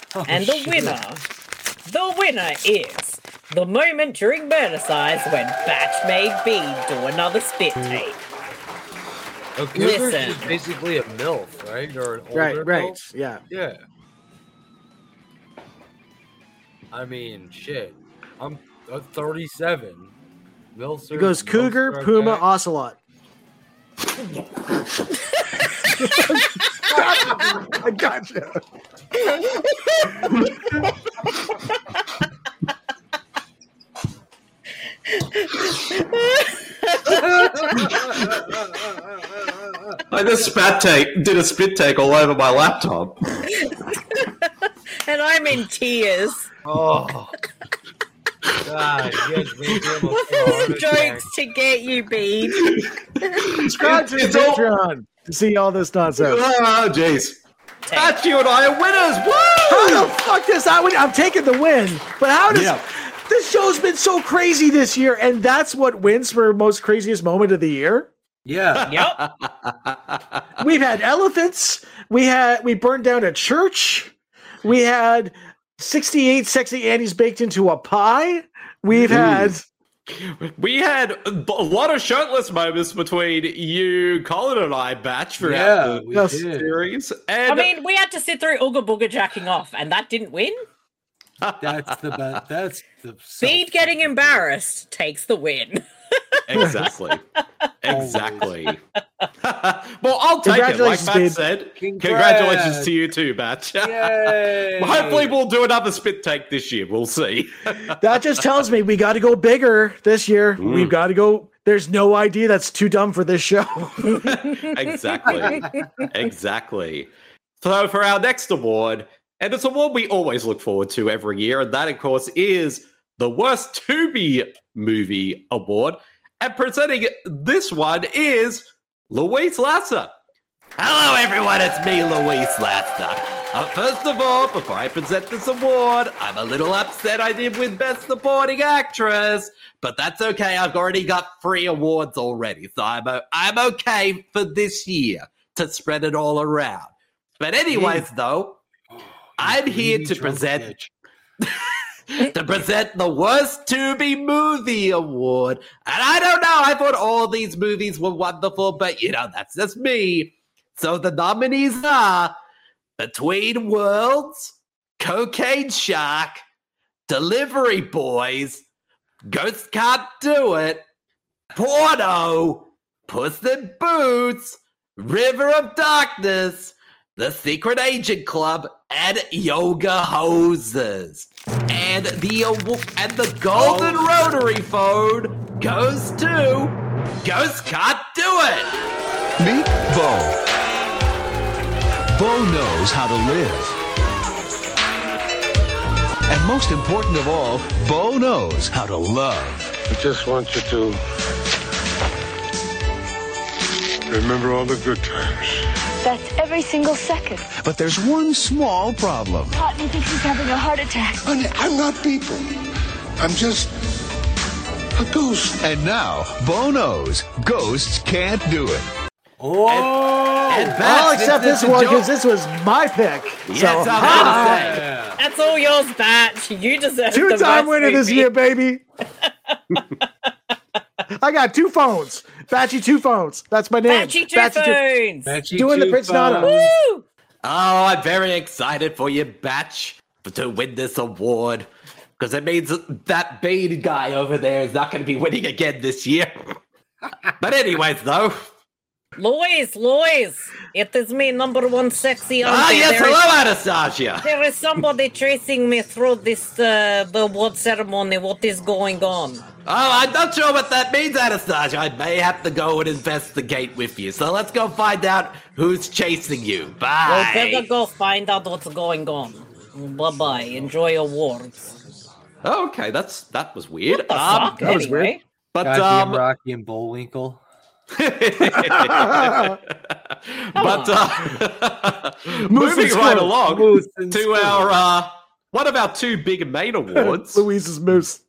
The winner is the moment during Murder Size when Batch made Bede do another spit take. Okay, listen, is basically a MILF, right? Or an older MILF? Yeah. I mean, shit. I'm 37. MILFs. It goes Cougar, Puma, Ocelot. I got you. I just did a spit take all over my laptop. And I'm in tears. Oh. God, what are those jokes to get you, Bede? Subscribe to the Patreon to see all this nonsense. Oh, jeez. That's you and I are winners. Woo! How the fuck does that win? I'm taking the win. But how does... This show's been so crazy this year, and that's what wins for most craziest moment of the year? Yeah. Yep. We've had elephants. We burned down a church. We had 68 sexy Annies baked into a pie. We had a lot of shirtless moments between you, Colin, and I, Batch, throughout the series. And I mean, we had to sit through Ooga Booga jacking off, and that didn't win. That's the best. That's the Bede getting embarrassed takes the win. Exactly. Well, I'll take it. Like Bat said, congratulations to you too, Batch. Hopefully we'll do another spit take this year. We'll see. That just tells me we got to go bigger this year. We've got to go. There's no idea that's too dumb for this show. Exactly. So for our next award, and it's a award we always look forward to every year, and that, of course, is the Worst Tubi Movie Award. And presenting this one is Luis Lasser. Hello, everyone. It's me, Luis Lasser. First of all, before I present this award, I'm a little upset I did win Best Supporting Actress, but that's okay. I've already got 3 awards already, so I'm okay for this year to spread it all around. But anyways, though, I'm here to present the Worst Tubi Movie Award. And I don't know, I thought all these movies were wonderful, but that's just me. So the nominees are Between Worlds, Cocaine Shark, Delivery Boys, Ghost Can't Do It, Porno, Puss in Boots, River of Darkness, The Secret Agent Club, and Yoga Hoses. And the Golden Rotary Phone goes to Ghost Can't Do It. Meet Bo. Bo knows how to live. And most important of all, Bo knows how to love. I just want you to remember all the good times. That's every single second. But there's one small problem. Rodney thinks he's having a heart attack. Honey, I'm not people. I'm just a ghost. And now, Bo knows ghosts can't do it. And I'll accept this one because this was my pick. Yes, so, I was gonna say. That's all yours, Batch. You deserve the two-time best winner this movie. year, baby. I got 2 phones. Batchy 2 phones. That's my name. Batchy 2 phones. Batchy Doing the 2 Prince Nana. phones. Woo! Oh, I'm very excited for you, Batch, to win this award. Because it means that Bane guy over there is not going to be winning again this year. But anyways, though. Lois, it is me, number 1 sexy auntie. Ah, yes, There is- hello, Anastasia. There is somebody chasing me through this, the award ceremony. What is going on? Oh, I'm not sure what that means, Anastasia. I may have to go and investigate with you. So let's go find out who's chasing you. Bye. Well, better go find out what's going on. Bye-bye. Enjoy awards. Oh, okay, that was weird. What the fuck? that was Anyway. weird. But Goddamn Rocky and Bullwinkle. Moving right along Moose and to Spoon. our one of our 2 big main awards Louise's Moose.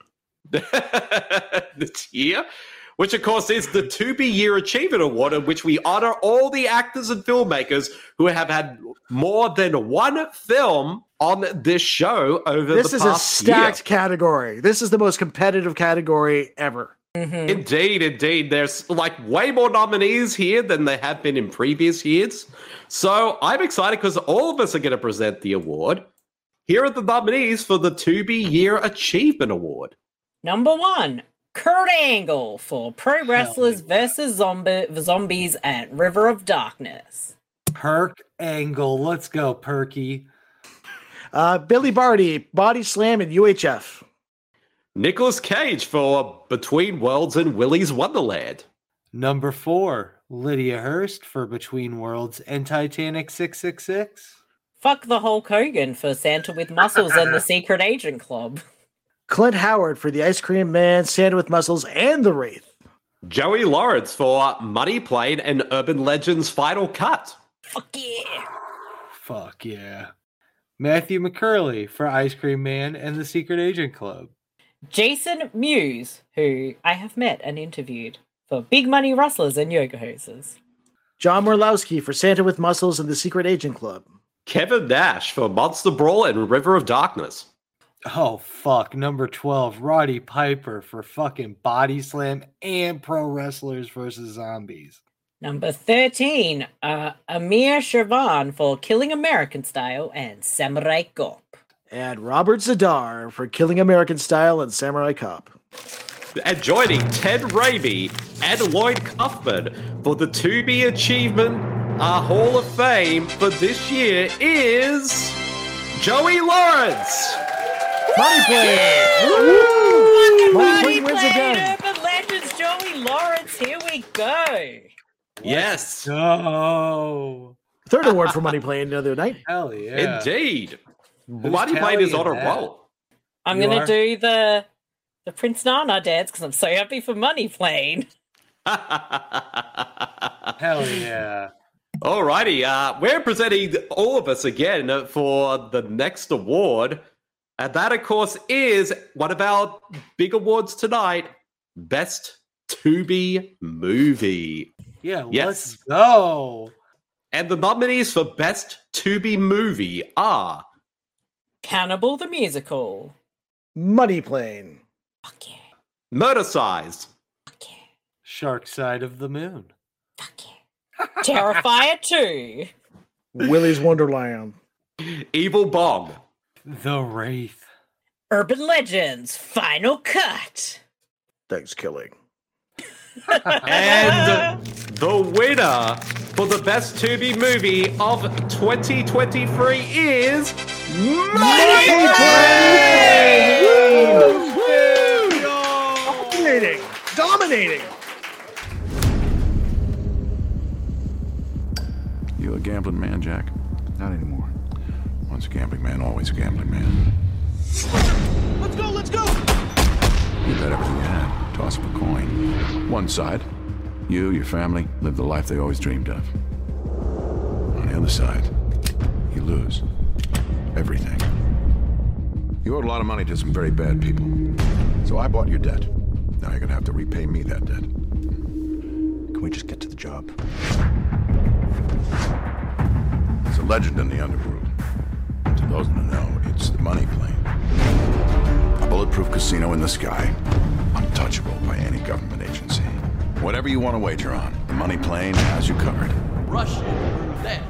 this year, which of course is the Tubi Year Achievement Award, in which we honor all the actors and filmmakers who have had more than 1 film on this show over This the is a past stacked category. This is the most competitive category ever. year. Indeed. There's like way more nominees here than there have been in previous years. So I'm excited because all of us are going to present the award. Here are the nominees for the Tubi Year Achievement Award. Number 1, Kurt Angle for Pro Wrestlers vs. Zombies at River of Darkness. Perk Angle. Let's go, Perky. Billy Barty, Body Slam and UHF. Nicolas Cage for Between Worlds and Willy's Wonderland. Number 4, Lydia Hurst for Between Worlds and Titanic 666. Fuck the Hulk Hogan for Santa with Muscles and the Secret Agent Club. Clint Howard for The Ice Cream Man, Santa with Muscles, and The Wraith. Joey Lawrence for Money Plane and Urban Legends Final Cut. Fuck yeah. Fuck yeah. Matthew McCurley for Ice Cream Man and the Secret Agent Club. Jason Mewes, who I have met and interviewed, for Big Money Rustlers and Yoga Hoses. John Morlowski for Santa with Muscles and the Secret Agent Club. Kevin Nash for Monster Brawl and River of Darkness. Oh, fuck. Number 12, Roddy Piper for fucking Body Slam and Pro Wrestlers versus Zombies. Number 13, Amir Shervan for Killing American Style and Samurai Cop. And Robert Zadar for Killing American Style and Samurai Cop. And joining Ted Raimi and Lloyd Kaufman for the Tubi Achievement Hall of Fame for this year is Joey Lawrence. Money Plane! Woo! Money Money Plane wins Plane, again. Urban Legends, Joey Lawrence, here we go. Yes. Oh. Third award for Money Plane the other night. Hell yeah. Indeed. Who's Money Plane is on a tallying that? roll. I'm You going to are? do the Prince Nana dance because I'm so happy for Money Plane. Hell yeah. Alrighty, we're presenting all of us again for the next award. And that, of course, is one of our big awards tonight, Best Tubi Movie. Yeah, Yes. let's go. And the nominees for Best Tubi Movie are Cannibal the Musical. Money Plane. Murder Size, Shark Side of the Moon. Terrifier 2. Willy's Wonderland. Evil Bong, The Wraith. Urban Legends Final Cut. Thanksgiving. and the winner for the Best Tubi Movie of 2023 is Money Plane! Dominating. You a gambling man, Jack? Not anymore. Once a gambling man, always a gambling man. Let's go! You bet everything you had. Toss up a coin. One side, you, your family, live the life they always dreamed of. On the other side, you lose everything. You owed a lot of money to some very bad people. So I bought your debt. Now you're gonna have to repay me that debt. Can we just get to the job? legend in the underworld. To those in the know, it's the money plane. A bulletproof casino in the sky, untouchable by any government agency. Whatever you want to wager on, the money plane has you covered. Russian roulette.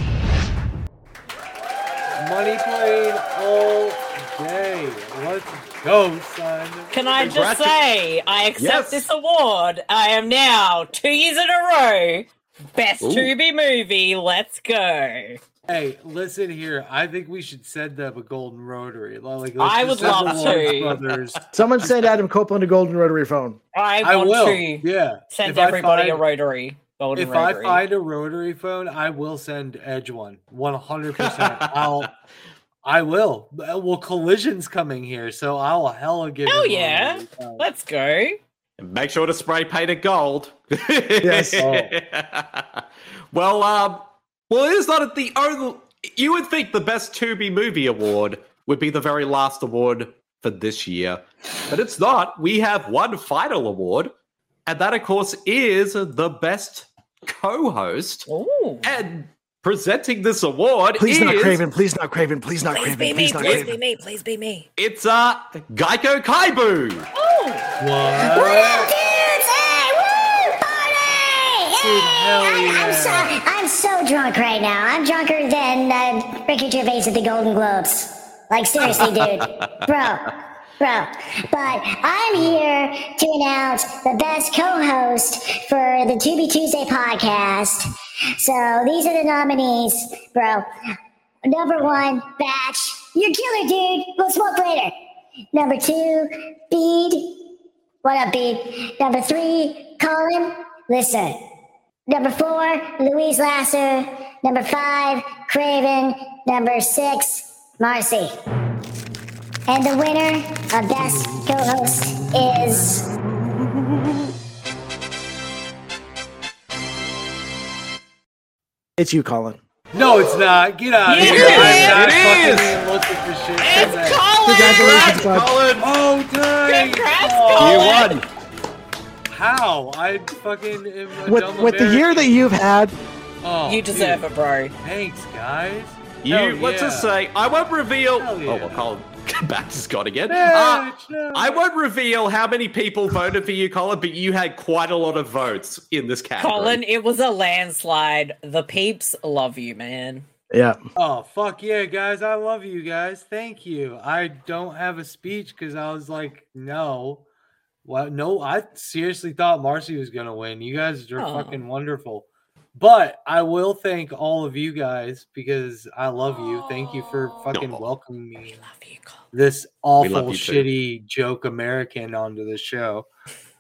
Money plane all day. Let's go, son. Can I just say, I accept this award. I am now 2 years in a row Best Tubi movie. Let's go. Hey, listen here. I think we should send them a golden rotary. Like, I would love to. Brothers. Someone send Adam Copeland a golden rotary phone. I want will. to Yeah. send everybody a rotary. Golden If rotary. I find a rotary phone, I will send Edge one. 100%. I will. Well, Collision's coming here, so I'll hella give Hell him a yeah. rotary phone. Let's go. Make sure to spray paint it gold. Yes. Well, it is not the only. You would think the Best Tubi Movie Award would be the very last award for this year, but it's not. We have one final award, and that, of course, is the Best Co-Host. Ooh. And presenting this award Please is... not Craven. Please not Craven. Please not Please Craven. be me. Please not Please Craven. be me. Please be me. It's Geico Kaibu. Oh. Dude, hell yeah. I'm so drunk right now. I'm drunker than Ricky Gervais at the Golden Globes. Like, seriously, dude. Bro. But I'm here to announce the best co-host for the Tubi Tuesday podcast. So these are the nominees, bro. Number 1, Batch. You're killer, dude. We'll smoke later. Number 2, Bede. What up, Bede? Number 3, Colin. Listen. Number 4, Louise Lasser. Number 5, Craven. Number 6, Marcy. And the winner of Best Co-Host is... It's you, Colin. No, it's not. Get out of here. I'm not fucking even looking for shit. It's Colin. Congratulations, bud. Oh, dang. Congrats, Oh. Colin. You won. How? I fucking am a dumb With the year that American. you've had, Oh, You deserve dude. it, bro. Thanks, guys. Hell Let's just yeah. say, I won't reveal... Hell yeah. Oh, well, Colin Batch is gone again. Batch, no. I won't reveal how many people voted for you, Colin, but you had quite a lot of votes in this category. Colin, it was a landslide. The peeps love you, man. yeah. Oh, fuck yeah, guys. I love you guys. Thank you. I don't have a speech because I was like, no. Well, no, I seriously thought Marcy was going to win. You guys are fucking wonderful. But I will thank all of you guys because I love you. Thank you for fucking welcoming me. This awful, love you too. shitty joke American onto the show.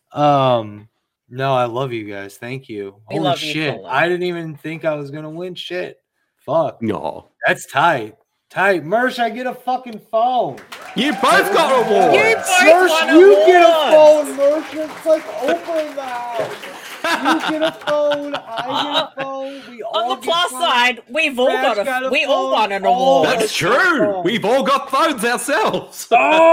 No, I love you guys. Thank you. We Holy love you, shit. Colin. I didn't even think I was going to win shit. Fuck. No. That's tight. Tight. Mersh, I get a fucking phone. You both got awards. You both Mersh, won you get a awards. phone, Mersh. It's like Oprah now. You get a phone. I get a phone. We all On the get plus phones. side, we've all Crash got got a we all phone. won an All award. That's true. We've all got phones ourselves.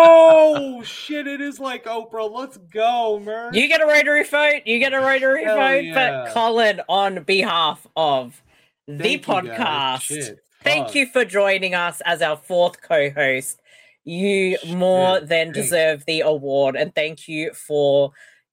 Oh shit! It is like Oprah. Let's go, Mersh. You get a rotary phone. You get a rotary Hell phone. yeah. But Colin, on behalf of the Thank you, guys. podcast, Shit. thank Fuck. you for joining us as our 4th co-host. You more than thanks. deserve the award, and thank you for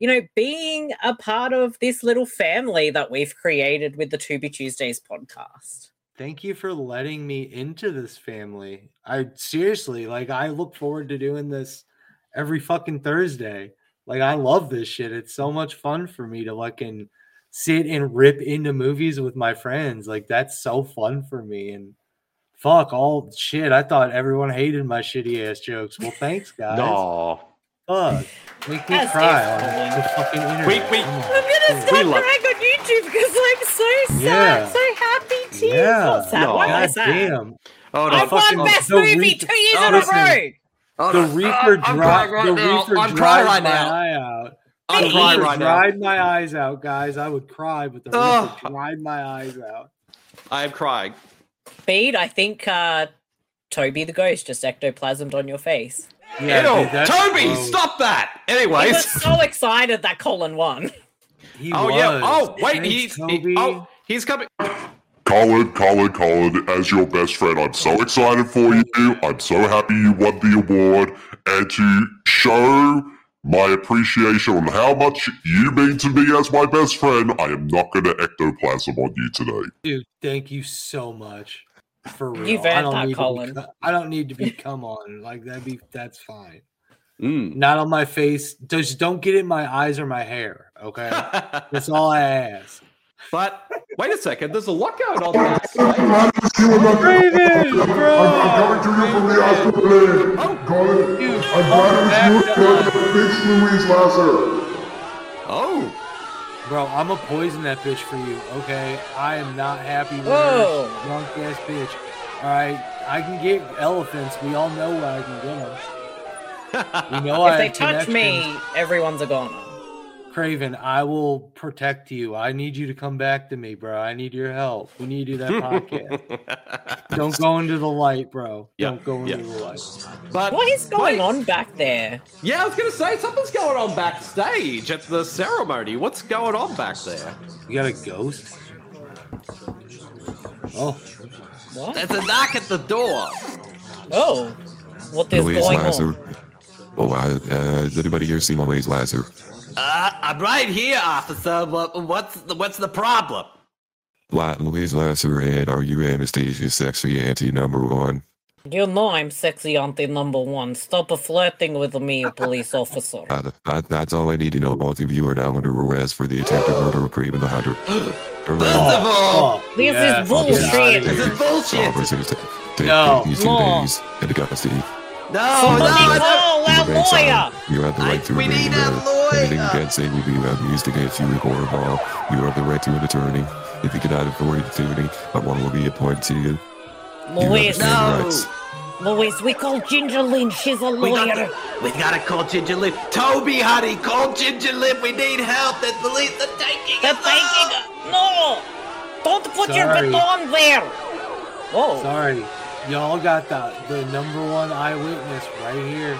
being a part of this little family that we've created with the Tubi Tuesdays podcast. Thank you for letting me into this family. I seriously, I look forward to doing this every fucking Thursday. I love this shit. It's so much fun for me to sit and rip into movies with my friends. That's so fun for me. And fuck all shit. I thought everyone hated my shitty ass jokes. Well, thanks, guys. No. Fuck. Make me As cry if, on the fucking internet. We- Come on. I'm gonna start love- crying on YouTube because I'm so sad, Yeah. so happy to you. Yeah. Not sad. No. Why am I God sad? damn. Oh, no. I've won Best the Movie Reaper- 2 years in a listen. row. The Reaper I'm dried crying right now. I'm crying dried right my now. eye out. I'm The crying Reaper right now. dried my eyes out, guys. I would cry, but the Ugh. Reaper dried my eyes out. I am crying. Bede, I think Toby the Ghost just ectoplasmed on your face. Yeah, Ew, dude, that's Toby, gross. stop that. I Anyways. was so excited that Colin won. He Oh, was. yeah. Oh, wait. Thanks, He's Toby. he's coming. Colin, as your best friend, I'm so excited for you. I'm so happy you won the award. And to show my appreciation on how much you mean to me as my best friend, I am not going to ectoplasm on you today. Dude, thank you so much. For real. You've had that, Colin. I don't need to be come on. Like, that's fine. Not on my face. Just don't get in my eyes or my hair, okay? That's all I ask. But wait a second, there's a lot going on. Raven, bro! I'm coming to you from the astral plane. Colin, I'm glad it was you that fixed Louise Lasser. Oh. Bro, I'm gonna poison that bitch for you, okay? I am not happy with her drunk ass bitch. Alright, I can get elephants. We all know where I can get them. You know, if they touch me, everyone's a goner. Craven, I will protect you. I need you to come back to me, bro. I need your help. We need you that podcast. Don't go into the light, bro. Don't go into the light. But what is going on back there? Yeah, I was gonna say something's going on backstage at the ceremony. What's going on back there? You got a ghost? Oh. What? There's a knock at the door. Oh. What is going on? Oh, has anybody here seen Louise Lasser? I'm right here, officer. What's the problem? Louise Lasser, and are you Anastasia's sexy auntie #1? You know I'm sexy auntie #1. Stop flirting with me, police officer. That's all I need to know. Both of you are now under arrest for the attempted murder of Craven the Hunter. This is bullshit. This is bullshit. Take these 2 days and custody. Somebody call that lawyer. You have the right to remain there. Anything you can say will be used against you in court of law. You have the right to an attorney. If you cannot afford an attorney, one will be appointed to you. Louise, Louise, we call Ginger Lynn. She's a lawyer. We gotta call Ginger Lynn. Toby, honey, call Ginger Lynn. We need help. The police are taking us. No! Don't put your baton there. Whoa. Sorry. Y'all got the #1 eyewitness right here.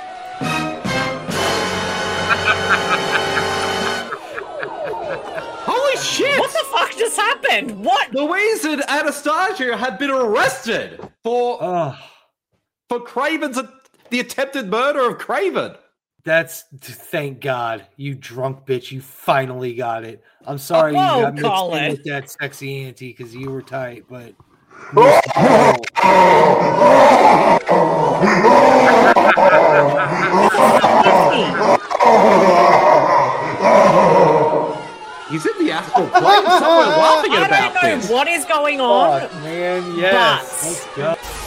Holy shit! What the fuck just happened? What? Louise and Anastasia had been arrested for Craven's the attempted murder of Craven. Thank God, you drunk bitch. You finally got it. I'm sorry you got mixed in with that sexy auntie because you were tight, but. He's in the astral plane. Someone laughing about this. What is going on? Oh, man, yes. Let's go.